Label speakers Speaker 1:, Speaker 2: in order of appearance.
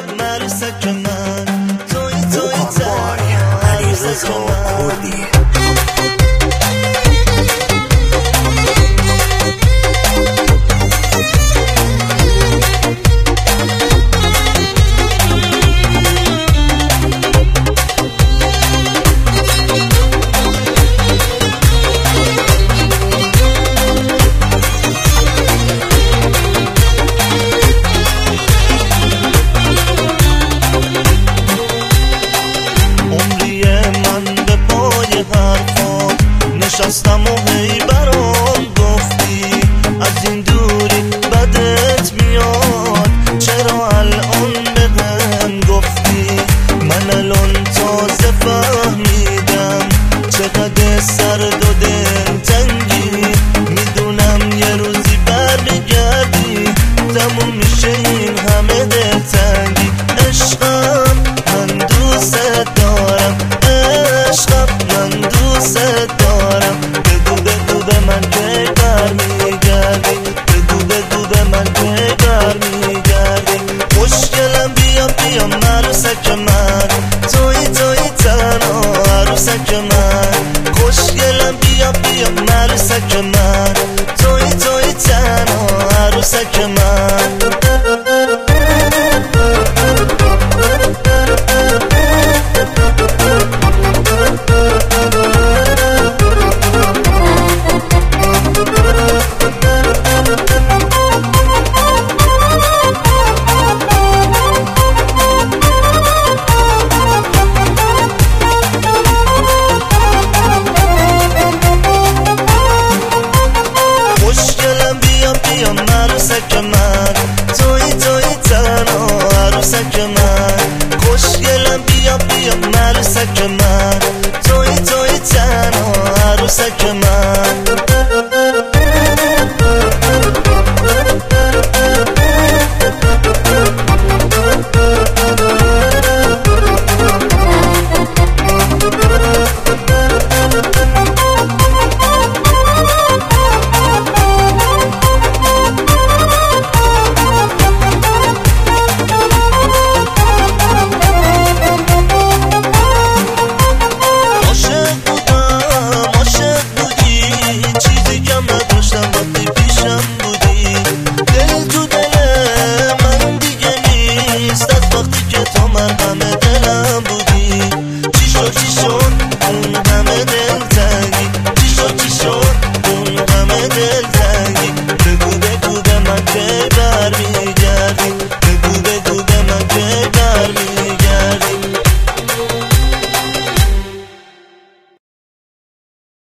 Speaker 1: عروسک من، توی تنها عروسک من. نشستم و هی برام گفتی از این دوری بدت میاد، چرا الان بهم گفتی؟ من الان تازه فهمیدم چقدر سرد و دلتنگی. میدونم یه روزی برمیگردی، تموم میشه این همه دلتنگی. عشقم من دوست دارم، عشقم من دوست دارم. بگو به من که برمیگردی، بگو به من که برمیگردی. خوشگلم بیا عروسک من، توی تنها عروسک من. خوشگلم بیا عروسک من، توی تنها عروسک من. عروسک من، توی تنها عروسک من. خوشگلم بیا عروسک من، توی تنها عروسک من.